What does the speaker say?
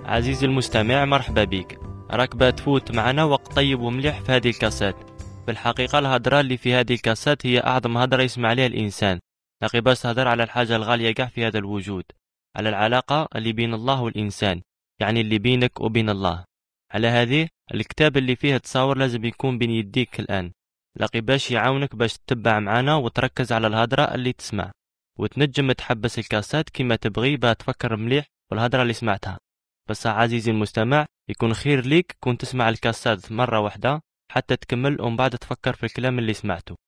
عزيزي المستمع، مرحبا بك. راك بتفوت معنا وقت طيب ومليح في هذه الكاسات. في الحقيقة الهدرة اللي في هذه الكاسات هي أعظم هدرة يسمع عليها الإنسان. لاقي باش تهدر على الحاجة الغالية قاع في هذا الوجود، على العلاقة اللي بين الله والإنسان، يعني اللي بينك وبين الله. على هذه الكتاب اللي فيه تصاور لازم يكون بين يديك الآن، لاقي باش يعاونك باش تتبع معنا وتركز على الهدرة اللي تسمع، وتنجم تحبس الكاسات كما تبغي باه تفكر مليح والهدرة اللي سمعتها. بس عزيزي المستمع، يكون خير ليك كون تسمع الكاسات مرة واحدة حتى تكمل ومن بعد تفكر في الكلام اللي سمعته.